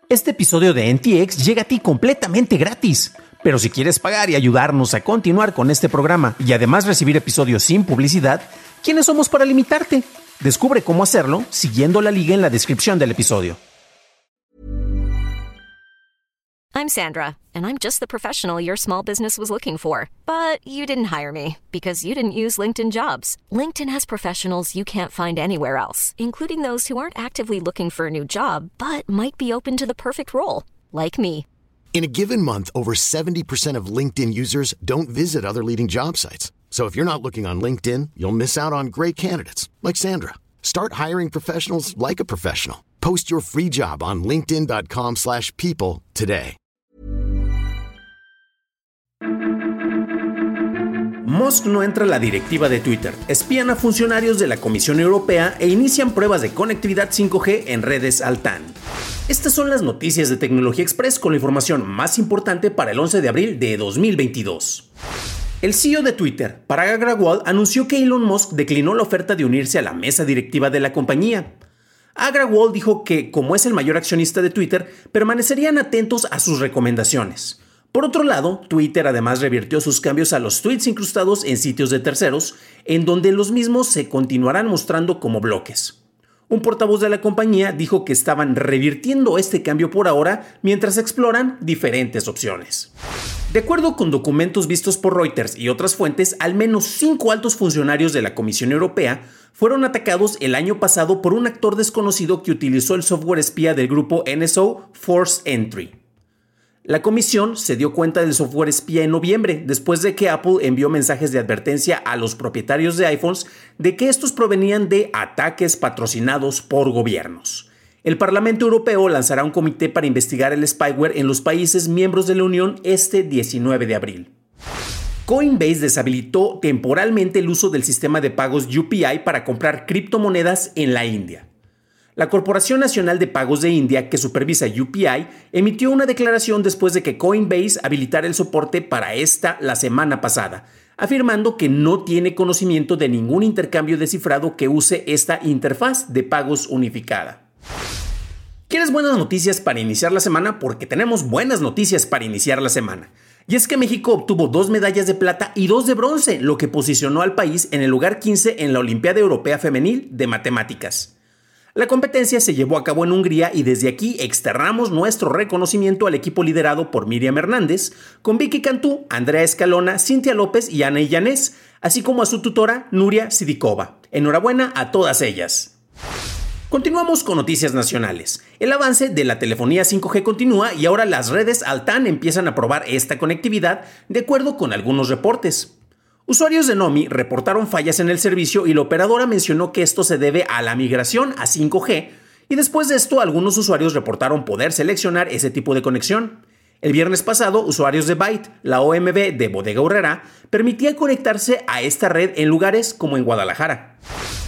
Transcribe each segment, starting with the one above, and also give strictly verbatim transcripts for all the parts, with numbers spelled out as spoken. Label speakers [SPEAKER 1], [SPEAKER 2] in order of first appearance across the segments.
[SPEAKER 1] Este episodio de N T X llega a ti completamente gratis. Pero si quieres pagar y ayudarnos a continuar con este programa y además recibir episodios sin publicidad, ¿quiénes somos para limitarte? Descubre cómo hacerlo siguiendo la liga en la descripción del episodio.
[SPEAKER 2] I'm Sandra, and I'm just the professional your small business was looking for. But you didn't hire me because you didn't use LinkedIn Jobs. LinkedIn has professionals you can't find anywhere else, including those who aren't actively looking for a new job, but might be open to the perfect role, like me.
[SPEAKER 3] In a given month, over seventy percent of LinkedIn users don't visit other leading job sites. So if you're not looking on LinkedIn, you'll miss out on great candidates like Sandra. Start hiring professionals like a professional. Post your free job on linkedin dot com slash people today.
[SPEAKER 1] Musk no entra a la directiva de Twitter, espían a funcionarios de la Comisión Europea e inician pruebas de conectividad cinco G en redes Altán. Estas son las noticias de Tecnología Express con la información más importante para el once de abril de dos mil veintidós. El C E O de Twitter, Parag Agrawal, anunció que Elon Musk declinó la oferta de unirse a la mesa directiva de la compañía. Agrawal dijo que, como es el mayor accionista de Twitter, permanecerían atentos a sus recomendaciones. Por otro lado, Twitter además revirtió sus cambios a los tweets incrustados en sitios de terceros, en donde los mismos se continuarán mostrando como bloques. Un portavoz de la compañía dijo que estaban revirtiendo este cambio por ahora mientras exploran diferentes opciones. De acuerdo con documentos vistos por Reuters y otras fuentes, al menos cinco altos funcionarios de la Comisión Europea fueron atacados el año pasado por un actor desconocido que utilizó el software espía del grupo N S O Force Entry. La comisión se dio cuenta del software espía en noviembre, después de que Apple envió mensajes de advertencia a los propietarios de iPhones de que estos provenían de ataques patrocinados por gobiernos. El Parlamento Europeo lanzará un comité para investigar el spyware en los países miembros de la Unión este diecinueve de abril. Coinbase deshabilitó temporalmente el uso del sistema de pagos U P I para comprar criptomonedas en la India. La Corporación Nacional de Pagos de India, que supervisa U P I, emitió una declaración después de que Coinbase habilitara el soporte para esta la semana pasada, afirmando que no tiene conocimiento de ningún intercambio de cifrado que use esta interfaz de pagos unificada. ¿Quieres buenas noticias para iniciar la semana? Porque tenemos buenas noticias para iniciar la semana. Y es que México obtuvo dos medallas de plata y dos de bronce, lo que posicionó al país en el lugar quince en la Olimpiada Europea Femenil de Matemáticas. La competencia se llevó a cabo en Hungría y desde aquí externamos nuestro reconocimiento al equipo liderado por Miriam Hernández, con Vicky Cantú, Andrea Escalona, Cintia López y Ana Illanés, así como a su tutora Nuria Sidikova. Enhorabuena a todas ellas. Continuamos con noticias nacionales. El avance de la telefonía cinco G continúa y ahora las redes Altán empiezan a probar esta conectividad de acuerdo con algunos reportes. Usuarios de Nomi reportaron fallas en el servicio y la operadora mencionó que esto se debe a la migración a cinco G y después de esto algunos usuarios reportaron poder seleccionar ese tipo de conexión. El viernes pasado, usuarios de Byte, la O M B de Bodega Aurrera, permitía conectarse a esta red en lugares como en Guadalajara.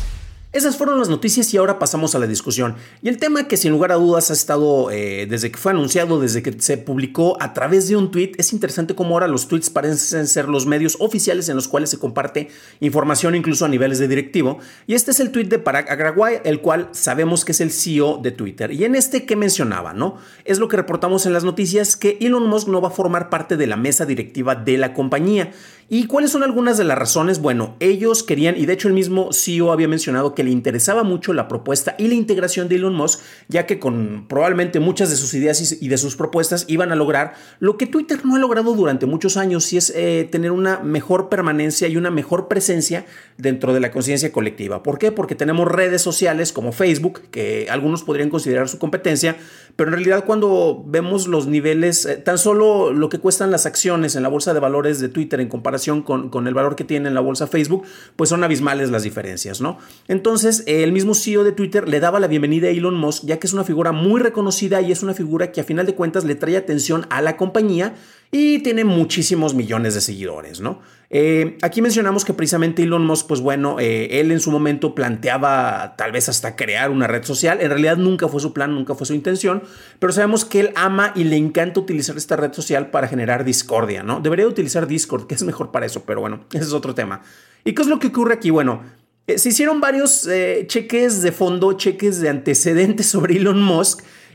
[SPEAKER 1] Esas fueron las noticias y ahora pasamos a la discusión. Y el tema que sin lugar a dudas ha estado eh, desde que fue anunciado, desde que se publicó a través de un tweet, es interesante cómo ahora los tweets parecen ser los medios oficiales en los cuales se comparte información incluso a niveles de directivo. Y este es el tweet de Parag Agrawal, el cual sabemos que es el C E O de Twitter. Y en este, ¿qué mencionaba? ¿No? Es lo que reportamos en las noticias, que Elon Musk no va a formar parte de la mesa directiva de la compañía. ¿Y cuáles son algunas de las razones? Bueno, ellos querían, y de hecho el mismo C E O había mencionado que le interesaba mucho la propuesta y la integración de Elon Musk, ya que con probablemente muchas de sus ideas y de sus propuestas iban a lograr lo que Twitter no ha logrado durante muchos años, y es eh, tener una mejor permanencia y una mejor presencia dentro de la conciencia colectiva. ¿Por qué? Porque tenemos redes sociales como Facebook, que algunos podrían considerar su competencia, pero en realidad cuando vemos los niveles, eh, tan solo lo que cuestan las acciones en la bolsa de valores de Twitter en comparación con, con el valor que tiene en la bolsa Facebook, pues son abismales las diferencias, ¿no? Entonces, eh, el mismo C E O de Twitter le daba la bienvenida a Elon Musk, ya que es una figura muy reconocida y es una figura que a final de cuentas le trae atención a la compañía y tiene muchísimos millones de seguidores, ¿no? Eh, aquí mencionamos que precisamente Elon Musk, pues bueno, eh, él en su momento planteaba tal vez hasta crear una red social. En realidad nunca fue su plan, nunca fue su intención, pero sabemos que él ama y le encanta utilizar esta red social para generar discordia, ¿no? Debería utilizar Discord, que es mejor para eso, pero bueno, ese es otro tema. ¿Y qué es lo que ocurre aquí? Bueno, eh, se hicieron varios eh, cheques de fondo, cheques de antecedentes sobre Elon Musk.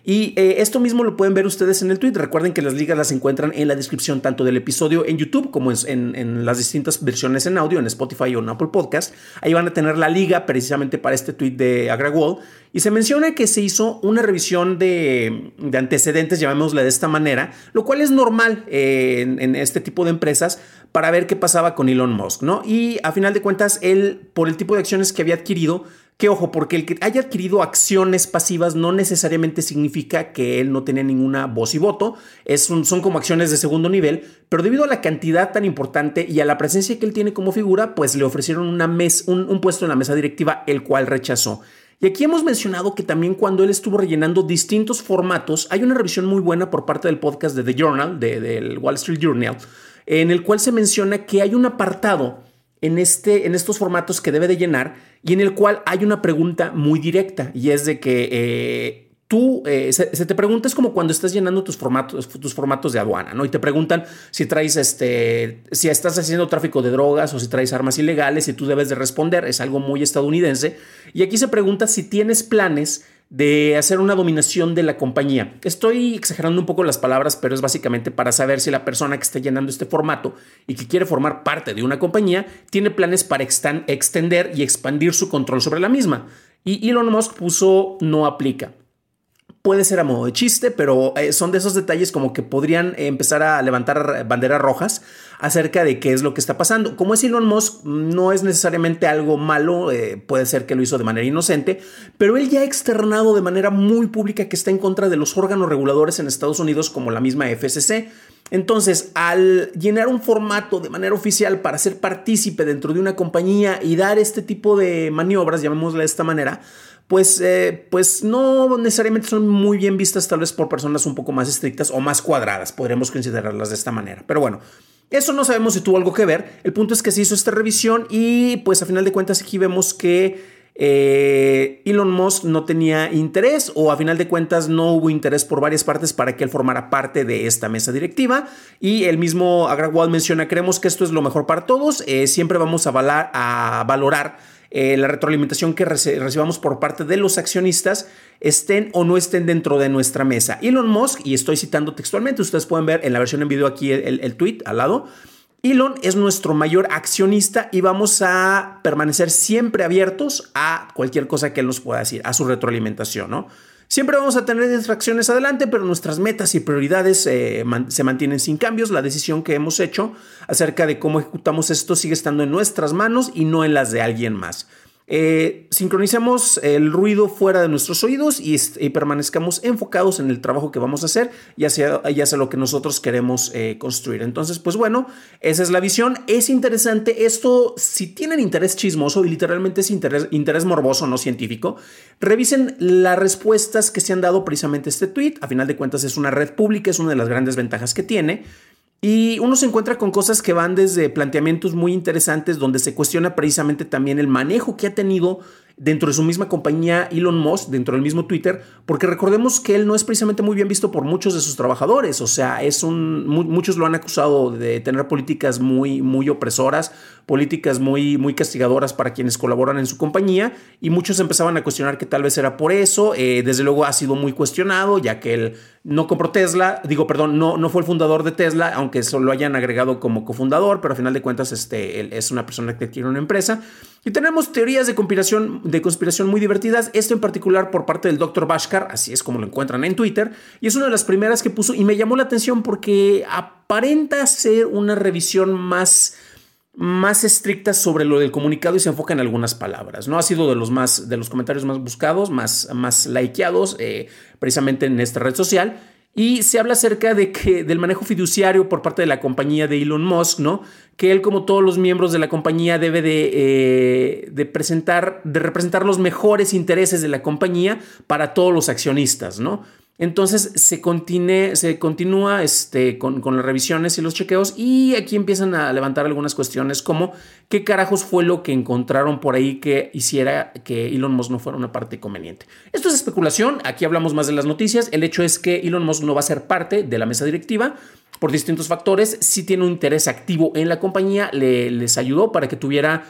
[SPEAKER 1] Y eh, esto mismo lo pueden ver ustedes en el tweet. Recuerden que las ligas las encuentran en la descripción tanto del episodio en YouTube como en, en las distintas versiones en audio, en Spotify o en Apple Podcast. Ahí van a tener la liga precisamente para este tweet de Agrawal. Y se menciona que se hizo una revisión de, de antecedentes, llamémosle de esta manera, lo cual es normal eh, en, en este tipo de empresas para ver qué pasaba con Elon Musk, ¿no? Y a final de cuentas, él, por el tipo de acciones que había adquirido, que ojo, porque el que haya adquirido acciones pasivas no necesariamente significa que él no tenía ninguna voz y voto, es un, son como acciones de segundo nivel, pero debido a la cantidad tan importante y a la presencia que él tiene como figura, pues le ofrecieron una mes, un, un puesto en la mesa directiva, el cual rechazó. Y aquí hemos mencionado que también cuando él estuvo rellenando distintos formatos, hay una revisión muy buena por parte del podcast de The Journal, de, del Wall Street Journal, en el cual se menciona que hay un apartado en, este, en estos formatos que debe de llenar y en el cual hay una pregunta muy directa y es de que eh, tú, eh, se, se te pregunta, es como cuando estás llenando tus formatos, tus formatos de aduana, ¿no? Y te preguntan si traes, este, si estás haciendo tráfico de drogas o si traes armas ilegales y tú debes de responder, es algo muy estadounidense. Y aquí se pregunta si tienes planes de hacer una dominación de la compañía. Estoy exagerando un poco las palabras, pero es básicamente para saber si la persona que está llenando este formato y que quiere formar parte de una compañía tiene planes para extender y expandir su control sobre la misma. Y Elon Musk puso no aplica. Puede ser a modo de chiste, pero eh, son de esos detalles como que podrían eh, empezar a levantar banderas rojas acerca de qué es lo que está pasando. Como es Elon Musk, no es necesariamente algo malo, eh, puede ser que lo hizo de manera inocente, pero él ya ha externado de manera muy pública que está en contra de los órganos reguladores en Estados Unidos como la misma F C C. Entonces, al llenar un formato de manera oficial para ser partícipe dentro de una compañía y dar este tipo de maniobras, llamémosle de esta manera, Pues, eh, pues no necesariamente son muy bien vistas tal vez por personas un poco más estrictas o más cuadradas, podríamos considerarlas de esta manera. Pero bueno, eso no sabemos si tuvo algo que ver. El punto es que se hizo esta revisión y pues a final de cuentas aquí vemos que eh, Elon Musk no tenía interés o a final de cuentas no hubo interés por varias partes para que él formara parte de esta mesa directiva y el mismo Agrawal menciona, creemos que esto es lo mejor para todos, eh, siempre vamos a, valar, a valorar Eh, la retroalimentación que reci- recibamos por parte de los accionistas estén o no estén dentro de nuestra mesa. Elon Musk, y estoy citando textualmente, ustedes pueden ver en la versión en video aquí el, el, el tweet al lado, Elon es nuestro mayor accionista y vamos a permanecer siempre abiertos a cualquier cosa que él nos pueda decir, a su retroalimentación, ¿no? Siempre vamos a tener distracciones adelante, pero nuestras metas y prioridades eh, man, se mantienen sin cambios. La decisión que hemos hecho acerca de cómo ejecutamos esto sigue estando en nuestras manos y no en las de alguien más. Eh, sincronicemos el ruido fuera de nuestros oídos y, y permanezcamos enfocados en el trabajo que vamos a hacer y hacia, y hacia lo que nosotros queremos eh, construir. Entonces, pues bueno, esa es la visión. Es interesante esto. Si tienen interés chismoso y literalmente es interés, interés morboso, no científico, revisen las respuestas que se han dado precisamente a este tweet. A final de cuentas es una red pública, es una de las grandes ventajas que tiene. Y uno se encuentra con cosas que van desde planteamientos muy interesantes donde se cuestiona precisamente también el manejo que ha tenido dentro de su misma compañía Elon Musk, dentro del mismo Twitter, porque recordemos que él no es precisamente muy bien visto por muchos de sus trabajadores, o sea, es un, mu- muchos lo han acusado de tener políticas muy, muy opresoras, políticas muy, muy castigadoras para quienes colaboran en su compañía, y muchos empezaban a cuestionar que tal vez era por eso. Eh, desde luego ha sido muy cuestionado, ya que él no compró Tesla, digo, perdón, no, no fue el fundador de Tesla, aunque solo lo hayan agregado como cofundador, pero a final de cuentas este, él es una persona que adquiere una empresa. Y tenemos teorías de conspiración, de conspiración muy divertidas, esto en particular por parte del doctor Bhaskar, así es como lo encuentran en Twitter, y es una de las primeras que puso y me llamó la atención porque aparenta ser una revisión más, más estricta sobre lo del comunicado y se enfoca en algunas palabras. No ha sido de los, más, de los comentarios más buscados, más, más likeados, eh, precisamente en esta red social. Y se habla acerca de que, del manejo fiduciario por parte de la compañía de Elon Musk, ¿no? Que él, como todos los miembros de la compañía, debe de, eh, de, presentar, de representar los mejores intereses de la compañía para todos los accionistas, ¿no? Entonces se, continue, se continúa este, con, con las revisiones y los chequeos y aquí empiezan a levantar algunas cuestiones como qué carajos fue lo que encontraron por ahí que hiciera que Elon Musk no fuera una parte conveniente. Esto es especulación, aquí hablamos más de las noticias. El hecho es que Elon Musk no va a ser parte de la mesa directiva por distintos factores. Sí tiene un interés activo en la compañía, le, les ayudó para que tuviera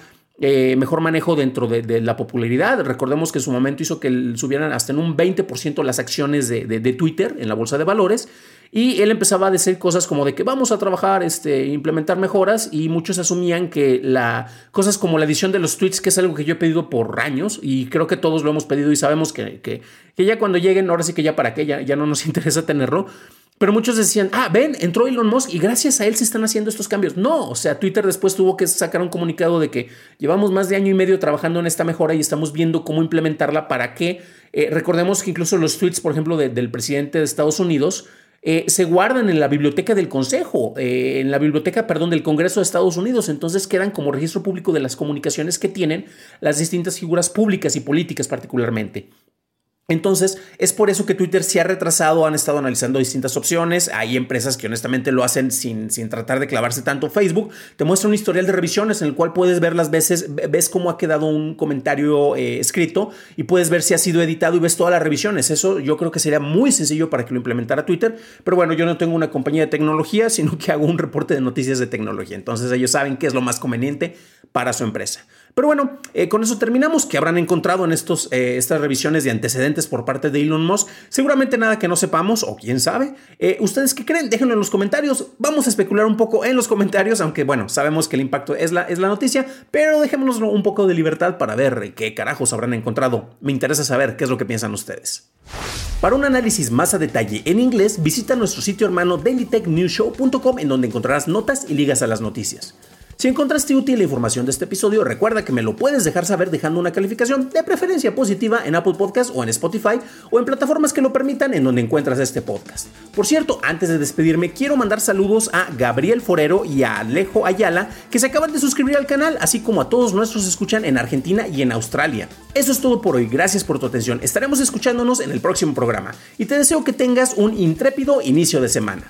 [SPEAKER 1] eh, mejor manejo dentro de, de la popularidad. Recordemos que en su momento hizo que subieran hasta en un veinte por ciento las acciones de, de, de Twitter en la bolsa de valores. Y él empezaba a decir cosas como de que vamos a trabajar, este, implementar mejoras, y muchos asumían que la, cosas como la edición de los tweets, que es algo que yo he pedido por años y creo que todos lo hemos pedido y sabemos que, que, que ya cuando lleguen, ahora sí que ya para qué, ya, ya no nos interesa tenerlo. Pero muchos decían, ah, ven, entró Elon Musk y gracias a él se están haciendo estos cambios. No, o sea, Twitter después tuvo que sacar un comunicado de que llevamos más de año y medio trabajando en esta mejora y estamos viendo cómo implementarla para que, eh, recordemos que incluso los tweets, por ejemplo, de, del presidente de Estados Unidos, Eh, se guardan en la biblioteca del Consejo, eh, en la biblioteca, perdón, del Congreso de Estados Unidos. Entonces quedan como registro público de las comunicaciones que tienen las distintas figuras públicas y políticas particularmente. Entonces, es por eso que Twitter se ha retrasado, han estado analizando distintas opciones. Hay empresas que honestamente lo hacen sin, sin tratar de clavarse tanto. Facebook te muestra un historial de revisiones en el cual puedes ver las veces, ves cómo ha quedado un comentario eh, escrito y puedes ver si ha sido editado y ves todas las revisiones. Eso yo creo que sería muy sencillo para que lo implementara Twitter, pero bueno, yo no tengo una compañía de tecnología, sino que hago un reporte de noticias de tecnología. Entonces ellos saben qué es lo más conveniente para su empresa. Pero bueno, eh, con eso terminamos. ¿Qué habrán encontrado en estos, eh, estas revisiones de antecedentes por parte de Elon Musk? Seguramente nada que no sepamos, o quién sabe. Eh, ¿Ustedes qué creen? Déjenlo en los comentarios. Vamos a especular un poco en los comentarios, aunque bueno, sabemos que el impacto es la, es la noticia, pero dejémonos un poco de libertad para ver qué carajos habrán encontrado. Me interesa saber qué es lo que piensan ustedes. Para un análisis más a detalle en inglés, visita nuestro sitio hermano daily tech news show punto com, en donde encontrarás notas y ligas a las noticias. Si encontraste útil la información de este episodio, recuerda que me lo puedes dejar saber dejando una calificación, de preferencia positiva, en Apple Podcasts o en Spotify o en plataformas que lo permitan en donde encuentras este podcast. Por cierto, antes de despedirme, quiero mandar saludos a Gabriel Forero y a Alejo Ayala, que se acaban de suscribir al canal, así como a todos nuestros escuchan en Argentina y en Australia. Eso es todo por hoy, gracias por tu atención. Estaremos escuchándonos en el próximo programa y te deseo que tengas un intrépido inicio de semana.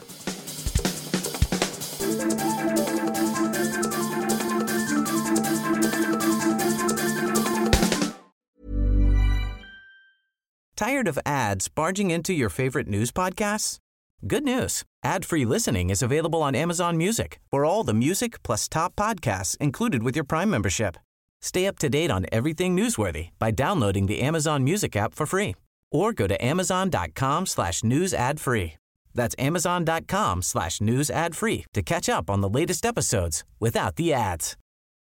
[SPEAKER 4] Tired of ads barging into your favorite news podcasts? Good news. Ad-free listening is available on Amazon Music for all the music plus top podcasts included with your Prime membership. Stay up to date on everything newsworthy by downloading the Amazon Music app for free or go to amazon.com slash news ad free. That's amazon.com slash news ad free to catch up on the latest episodes without the ads.